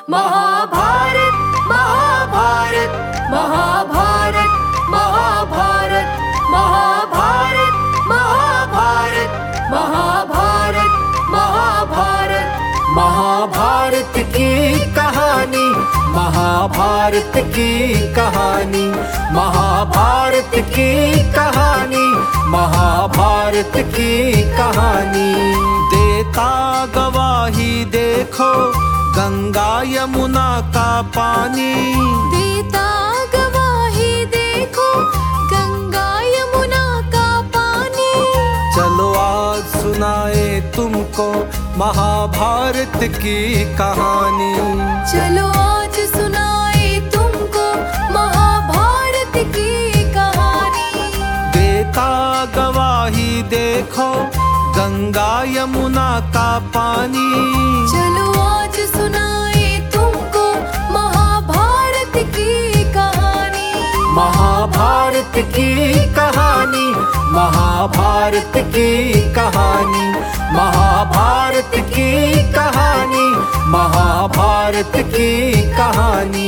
महाभारत महाभारत महाभारत महाभारत महाभारत महाभारत महाभारत महाभारत महाभारत की कहानी, महाभारत की कहानी, महाभारत की कहानी, महाभारत की कहानी। देता गवाही देखो गंगा यमुना का पानी, देता गवाही देखो गंगा यमुना का पानी। चलो आज सुनाए तुमको महाभारत की कहानी, चलो आज सुनाए तुमको महाभारत की कहानी। देता गवाही देखो गंगा यमुना का पानी, चलो आज सुनाए तुमको महाभारत की कहानी। महाभारत की कहानी, महाभारत की कहानी, महाभारत की कहानी, महाभारत की कहानी।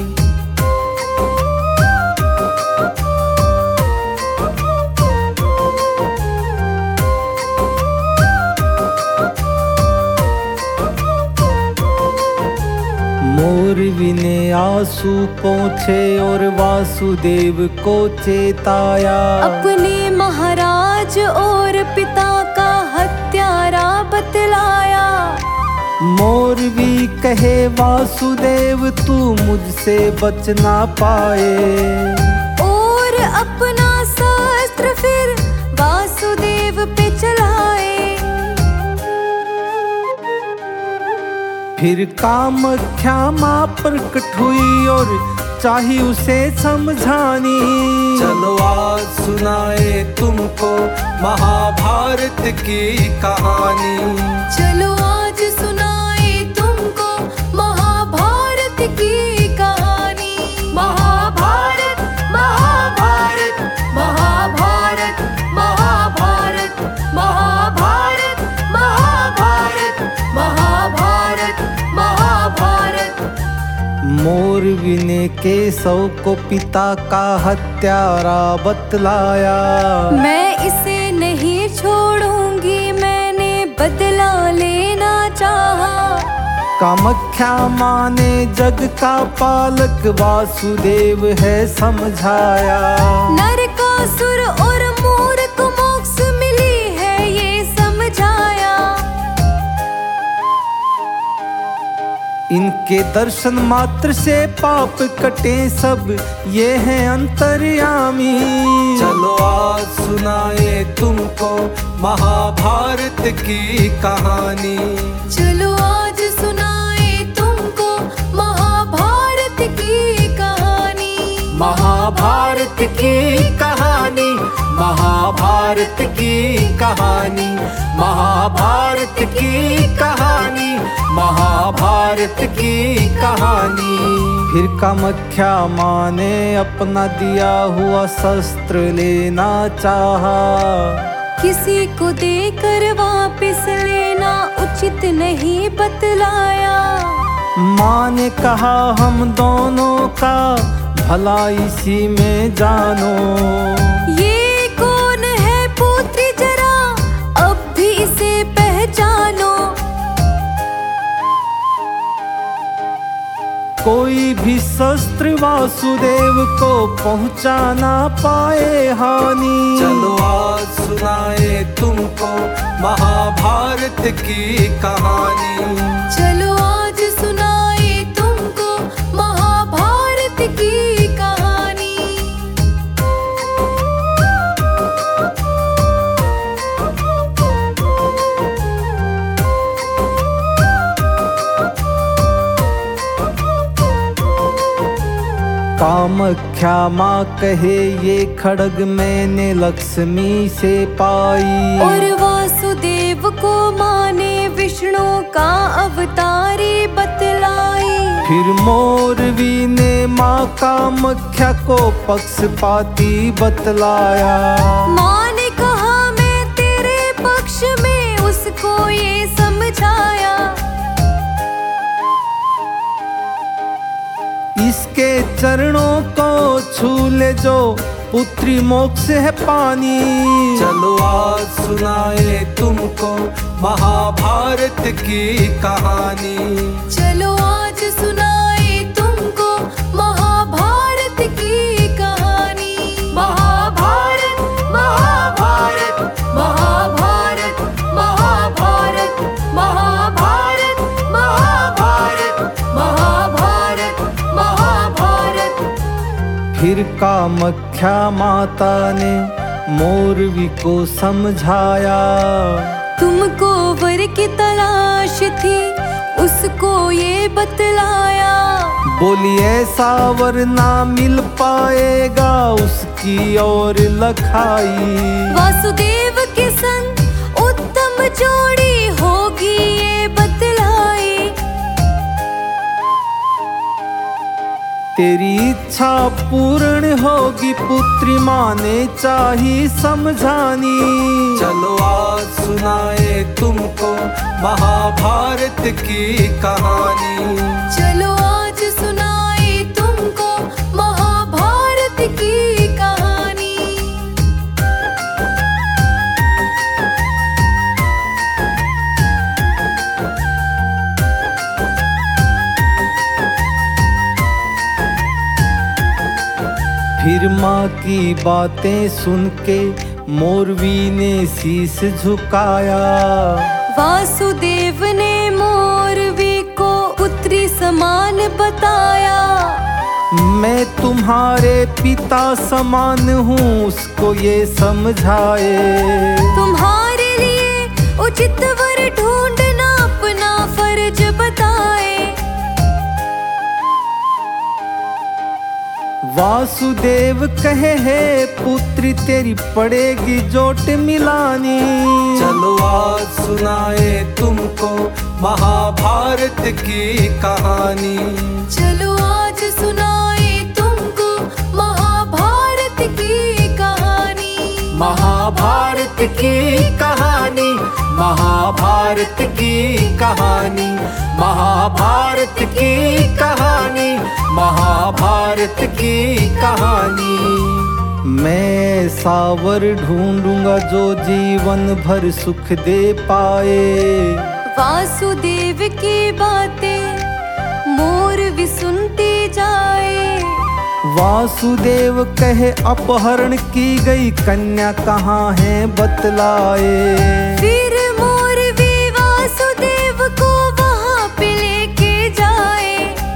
मोरवी ने आंसू पोंछे और वासुदेव को चेताया, अपने महाराज और पिता का हत्यारा बतलाया। मोरवी कहे वासुदेव तू मुझसे बच ना पाए, और अपना शस्त्र फिर वासुदेव पे चलाए। फिर कामाख्या माँ प्रकट हुई और चाही उसे समझानी। चलो आज सुनाए तुमको महाभारत की कहानी, चलो आज सुनाए तुमको महाभारत की कहानी। महाभारत महाभारत महाभारत महाभारत महाभारत महाभारत महाभारत महाभारत। मोरवी ने केशव को पिता का हत्यारा बतलाया, मैं इसे नहीं छोड़ूंगी, मैंने बदला लेना चाहा। कामाख्या माँ ने जग का पालक वासुदेव है समझाया, नरकासुर और मूर्ख को मोक्ष मिली है ये समझाया। इनके दर्शन मात्र से पाप कटे सब ये हैं अंतर्यामी। चलो आज सुनाए तुमको महाभारत की कहानी, चलो आज सुनाए तुमको महाभारत की कहानी। महाभारत की कहानी, महाभारत की कहानी, महाभारत की कहानी, महाभारत की कहानी। फिर कामाख्या माँ ने अपना दिया हुआ शस्त्र लेना चाहा, किसी को देकर वापस लेना उचित नहीं बतलाया। माँ ने कहा हम दोनों का भला इसी में जानो, ये कौन है पुत्री जरा अब भी इसे पहचानो। कोई भी शस्त्र वासुदेव को पहुंचा ना पाए हानि। चलो आज सुनाए तुमको महाभारत की कहानी, चलो आज सुनाए तुमको महाभारत की कहानी। कामाख्या माँ कहे ये खड्ग मैंने लक्ष्मी से पाई, और वासुदेव को माँ ने विष्णु का अवतारी बतलाई। फिर मोरवी ने माँ कामाख्या को पक्षपाती बतलाया, माँ ने कहा मैं तेरे पक्ष में, उसको ये समझाया। छू ले जो पुत्री मोक्ष है पानी। चलो आज सुनाए तुमको महाभारत की कहानी। चलो आज सुनाए तुमको महाभारत की कहानी। महाभारत महाभारत महाभारत महाभारत महाभारत महाभारत महाभारत महाभारत। फिर कामाख्या माता ने मोरवी को समझाया, तुमको वर की तलाश थी उसको ये बतलाया। बोली ऐसा वर ना मिल पाएगा उसकी और लखाई। वासुदेव के संग उत्तम जोड़ी होगी ये बतलाई। तेरी इच्छा पूर्ण होगी पुत्री माँ ने चाही समझानी। चलो आज सुनाए तुमको महाभारत की कहानी। चलो आज सुनाए तुमको महाभारत की कहानी। फिर माँ की बातें सुन के मोरवी ने शीश झुकाया। वासुदेव ने मोरवी को पुत्री समान बताया। मैं तुम्हारे पिता समान हूँ उसको ये समझाए। तुम्हारे लिए उचित वर ढूंढना अपना फर्ज बताए। वासुदेव कहे है पुत्री तेरी पड़ेगी जोट मिलानी। चलो आज सुनाए तुमको महाभारत की कहानी। चलो आज सुनाए तुमको महाभारत की कहानी। महाभारत की कहानी, महाभारत की कहानी, महाभारत की कहानी, महाभारत की कहानी। मैं सावर ढूंढूंगा जो जीवन भर सुख दे पाए। वासुदेव की बातें मोरवी सुनते जाए। वासुदेव कहे अपहरण की गई कन्या कहाँ है बतलाए। फिर मोरवी वासुदेव को वहां पे लेके जाए।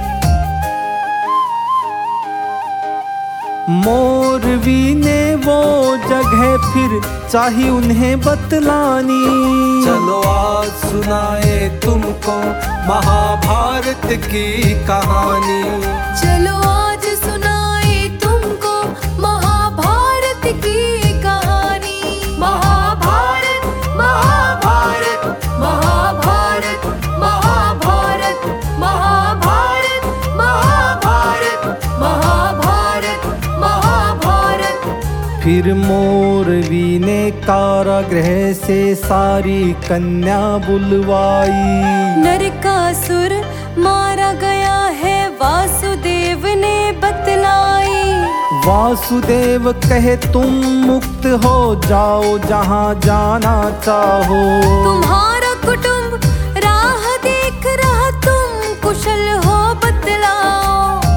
मोरवी ने वो जगह फिर चाही उन्हें बतलानी। चलो आज सुनाए तुमको महाभारत की कहानी। चलो आज सुनाए तुमको महाभारत की कहानी। महाभारत महाभारत महाभारत महाभारत महाभारत महाभारत महाभारत महाभारत। फिर मोरवी ने कारागृह से सारी कन्या बुलवाई। नरकासुर मारा गया है वासुदेव ने बतलाई। वासुदेव कहे तुम मुक्त हो जाओ जहाँ जाना चाहो। तुम्हारा कुटुंब राह देख रहा तुम कुशल हो बतलाओ।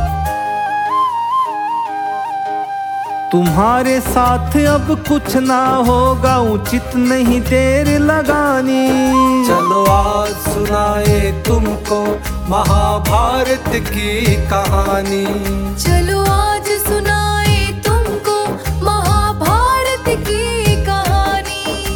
तुम्हारे साथ अब कुछ ना होगा उचित नहीं देर लगानी। चलो आज सुनाए तुमको महाभारत की कहानी। चलो आज सुनाए तुमको महाभारत की कहानी।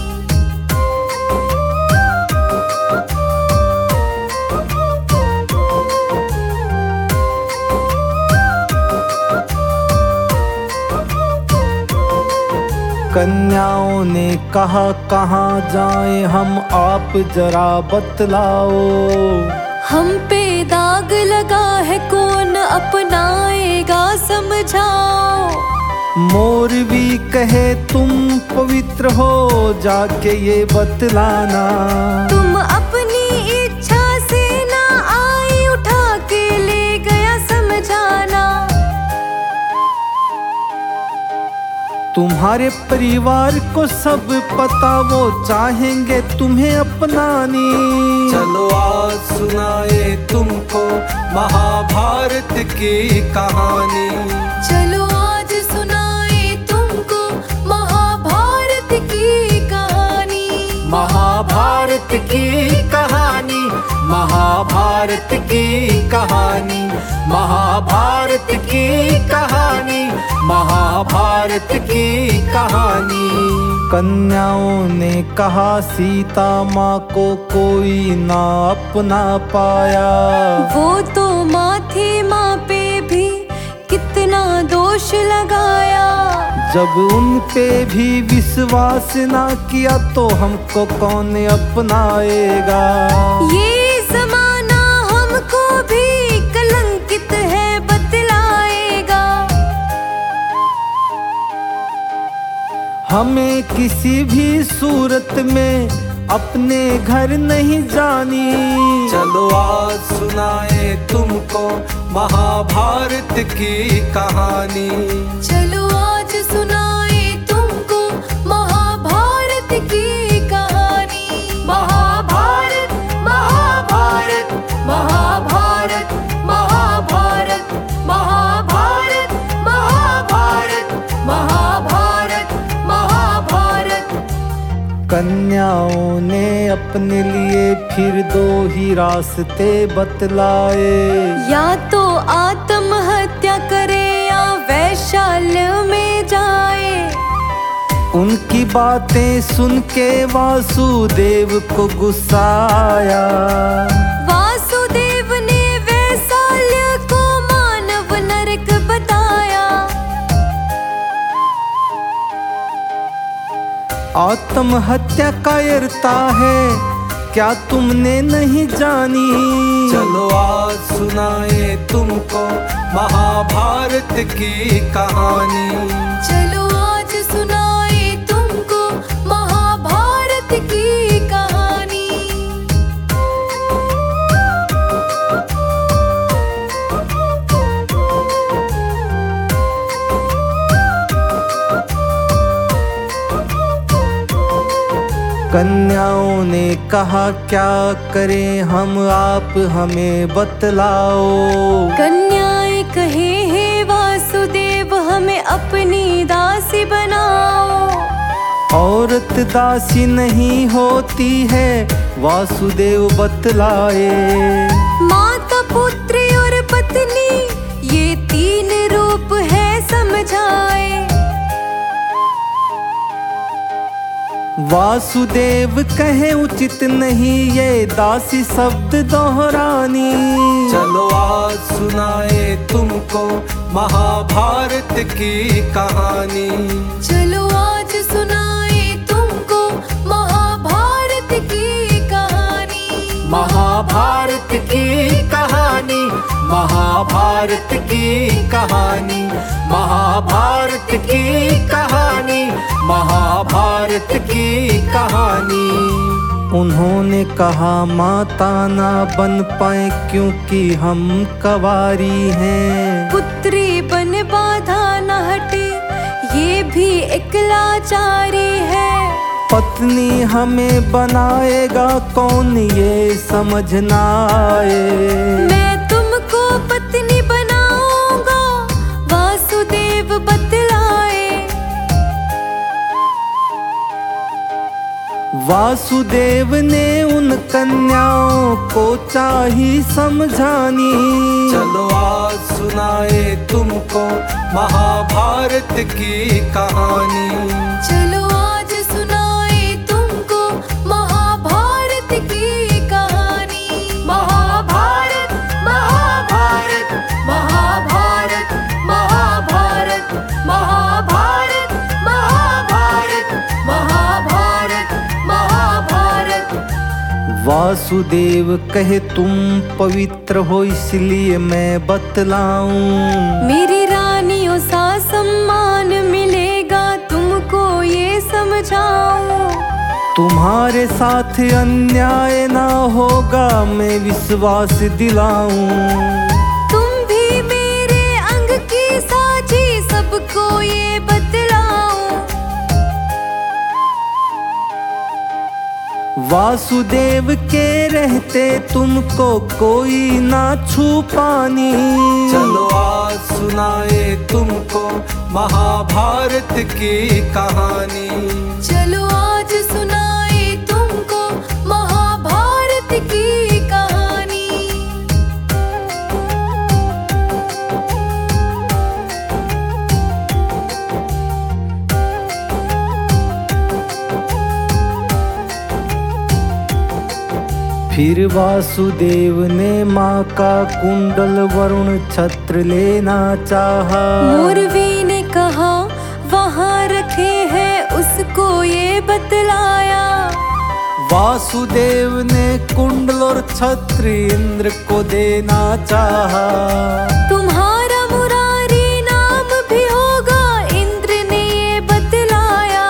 कन्याओं ने कहा कहाँ जाएं हम आप जरा बतलाओ। हम पे दाग लगा है कौन अपनाएगा समझाओ। मोरवी कहे तुम पवित्र हो जाके ये बतलाना। तुम अपनी इच्छा से ना आई उठा के ले गया समझाना। तुम्हारे परिवार को सब पता, वो चाहेंगे तुम्हें अपनानी। चलो आज सुनाए तुमको महाभारत की कहानी। चलो आज सुनाए तुमको महाभारत की कहानी। महाभारत की कहानी, महाभारत की कहानी, महाभारत की कहानी, महाभारत की कहानी। कन्याओं ने कहा सीता माँ को कोई ना अपना पाया। वो तो माँ थी, माँ पे भी कितना दोष लगाया। जब उन पे भी विश्वास ना किया तो हमको कौन अपनाएगा। ये जमाना हमको भी कलंकित है बतलाएगा। हमें किसी भी सूरत में अपने घर नहीं जानी। चलो आज सुनाए तुमको महाभारत की कहानी। चलो आज सुनाए तुमको महाभारत की कहानी। महाभारत महाभारत महाभारत महाभारत महाभारत महाभारत महाभारत महाभारत। कन्याओं ने अपने लिए फिर दो ही रास्ते बतलाए। या तो आत्महत्या करे या वैशाल्य में जाए। उनकी बातें सुन के वासुदेव को गुस्सा आया। वासुदेव ने वैशाल्य को मानव नरक बताया। आत्महत्या कायरता है क्या तुमने नहीं जानी। चलो आज सुनाए तुमको महाभारत की कहानी। चलो आज सुनाए तुमको महाभारत की कहानी। कन्याओं ने कहा क्या करें हम, आप हमें बतलाओ। कन्याएं कहे हे वासुदेव हमें अपनी दासी बनाओ। औरत दासी नहीं होती है वासुदेव बतलाए। माता पुत्री और पत्नी ये तीन रूप है समझाए। वासुदेव कहे उचित नहीं ये दासी शब्द दोहरानी। चलो आज सुनाए तुमको महाभारत की कहानी। चलो आज सुनाए तुमको महाभारत की कहानी। महाभारत की कहानी, महाभारत की कहानी, महाभारत की कहानी, महाभारत की कहानी। उन्होंने कहा माता ना बन पाए क्योंकि हम कवारी हैं। पुत्री बन बाधा न हटे ये भी एक लाचारी है। पत्नी हमें बनाएगा कौन ये समझ ना आए। मैं तुमको पत्नी बनाऊंगा वासुदेव बतलाए। वासुदेव ने उन कन्याओं को चाही समझानी। चलो आज सुनाए तुमको महाभारत की कहानी। चलो आज सुनाए तुमको महाभारत की कहानी। महाभारत महाभारत महाभारत महाभारत महाभारत महाभारत महाभारत महाभारत। वासुदेव कहे तुम पवित्र हो इसलिए मैं बतलाऊं। मेरी रानियों सा सम्मान मिलेगा तुमको ये समझाऊं। तुम्हारे साथ अन्याय ना होगा मैं विश्वास दिलाऊं। तुम भी मेरे अंग की साझी सबको ये बतलाओ। वासुदेव के रहते तुमको कोई ना छू पानी। चलो आज सुनाए तुमको महाभारत की कहानी। चलो आज सुनाए तुमको महाभारत की कहानी। फिर वासुदेव ने माँ का कुंडल वरुण छत्र लेना चाहा। मोरवी ने कहा वहाँ रखे हैं, उसको ये बतलाया। वासुदेव ने कुंडल और छत्र इंद्र को देना चाहा। तुम्हारा मुरारी नाम भी होगा, इंद्र ने ये बतलाया।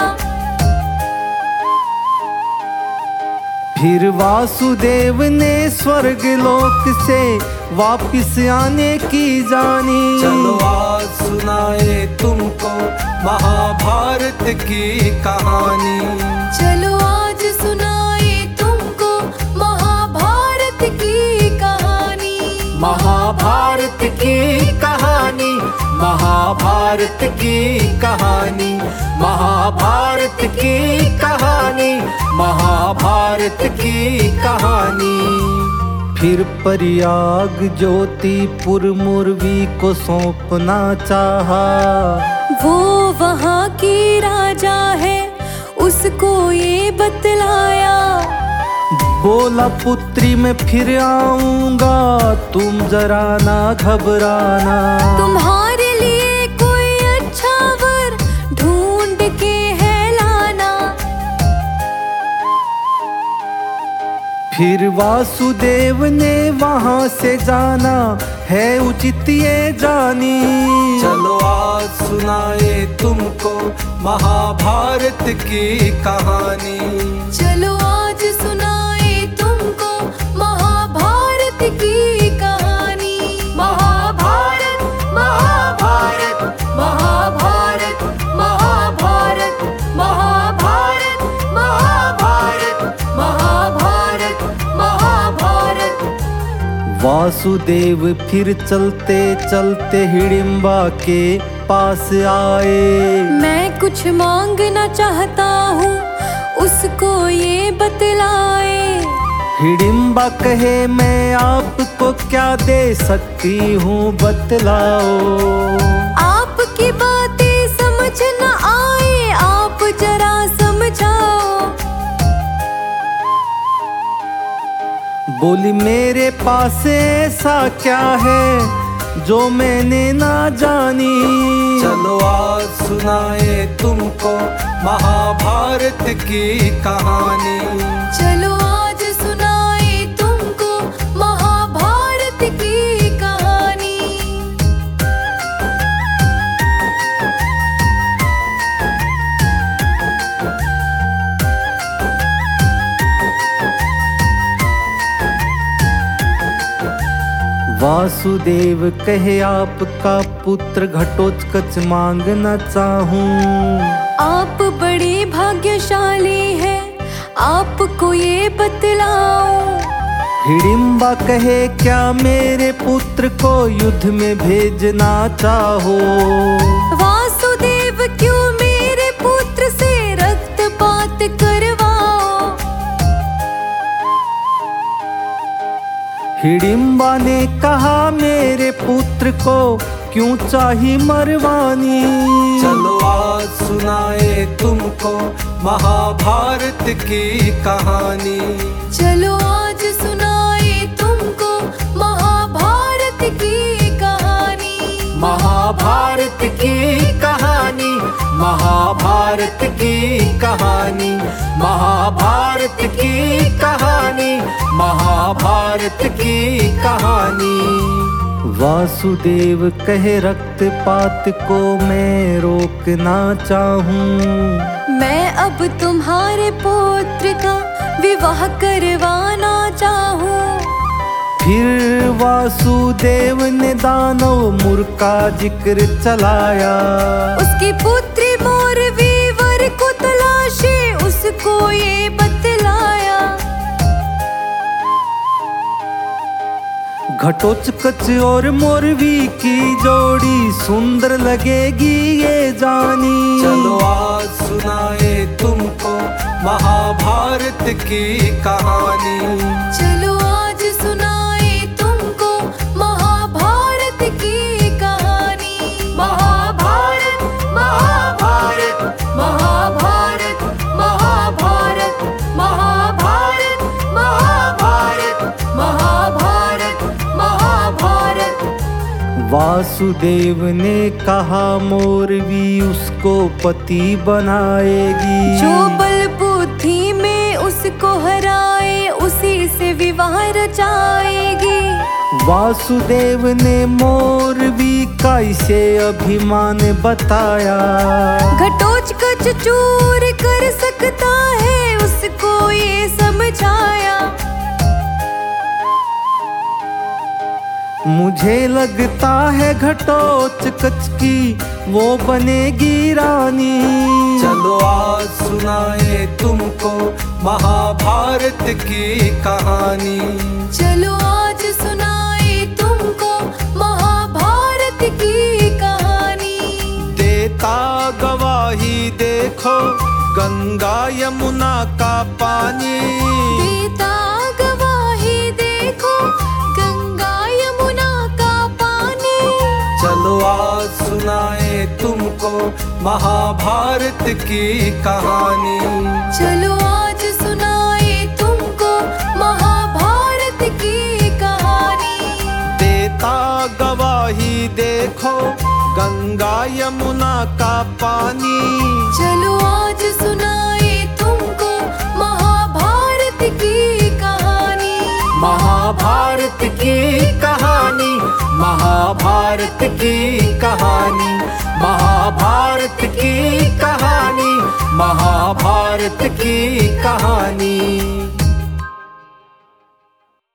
फिर वासुदेव ने स्वर्ग लोक से वापिस आने की जानी। चलो आज सुनाए तुमको महाभारत की कहानी। चलो आज सुनाए तुमको महाभारत की कहानी। महाभारत की कहानी, महाभारत की कहानी, महाभारत की कहानी, महाभारत की कहानी। फिर प्रयाग ज्योतिपुर मुरवी को सौंपना चाहा। वो वहाँ की राजा है, उसको ये बतलाया। बोला पुत्री मैं फिर आऊंगा, तुम जरा ना घबराना। तुम्हारे लिए कोई अच्छा वर ढूंढ के है लाना। फिर वासुदेव ने वहां से जाना, है उचित ये जानी। चलो आज सुनाए तुमको महाभारत की कहानी। चलो आज सुनाए तुमको महाभारत की कहानी। महाभारत महाभारत महाभारत महाभारत महाभारत महाभारत महाभारत महाभारत। वासुदेव फिर चलते चलते हिडिंबा के पास आए। मैं कुछ मांगना चाहता हूँ, उसको ये बतलाए। हिडिंबा कहे मैं आपको क्या दे सकती हूँ बतलाओ। आपकी बातें समझ न आए, आप जरा समझाओ। बोली मेरे पास ऐसा क्या है जो मैंने ना जानी। चलो आज सुनाए तुमको महाभारत की कहानी। चलो आज सुनाए तुमको महाभारत की कहानी। वासुदेव कहे आपका पुत्र घटोत्कच मांगना चाहूं। आप बड़े भाग्यशाली हैं, आपको ये बतलाओ। हिडिंबा कहे क्या मेरे पुत्र को युद्ध में भेजना चाहो। वासुदेव क्यों मेरे पुत्र से रक्तपात करवाओ। हिडिंबा ने कहा मेरे पुत्र को क्यों चाही मरवानी। चलो आज सुनाए तुमको महाभारत की कहानी। चलो आज सुनाए तुमको महाभारत की कहानी। महाभारत की कहानी, महाभारत की कहानी, महाभारत की कहानी, महाभारत की कहानी। वासुदेव कहे रक्तपात को मैं रोकना चाहूं। मैं अब तुम्हारे पुत्र का विवाह करवाना चाहूं। फिर वासुदेव ने दानव मुर का जिक्र चलाया। उसकी पुत्री मोरवी वर को तलाशे, उसको ये बतलाया। घटोत्कच और मोरवी की जोड़ी सुंदर लगेगी ये जानी। चलो आज सुनाए तुमको महाभारत की कहानी। चलो आज सुनाए तुमको महाभारत की कहानी। महाभारत महाभारत महाभारत महाभारत महाभारत महाभारत महाभारत महाभारत। वासुदेव ने कहा मोरवी उसको पति बनाएगी। जो बल बुद्धि में उसको हराए उसी से विवाह रचाएगी। वासुदेव ने मोरवी का इसे अभिमान बताया। घटोत्कच चूर कर सकता है उसको ये समझाया। मुझे लगता है घटोत्कच की वो बनेगी रानी। चलो आज सुनाए तुमको महाभारत की कहानी। चलो आज सुनाए तुमको महाभारत की कहानी। देता गवाही देखो गंगा यमुना का पानी। देता गवाही देखो गंगा यमुना का पानी। चलो आज सुनाए तुमको महाभारत की कहानी। चलो आज सुनाए तुमको महाभारत की कहानी। देता गवाही देखो गंगा यमुना का पानी। चलो आज सुनाए तुमको महाभारत की कहानी। महाभारत की कहानी। महाभारत की कहानी। महाभारत की कहानी। महाभारत की कहानी।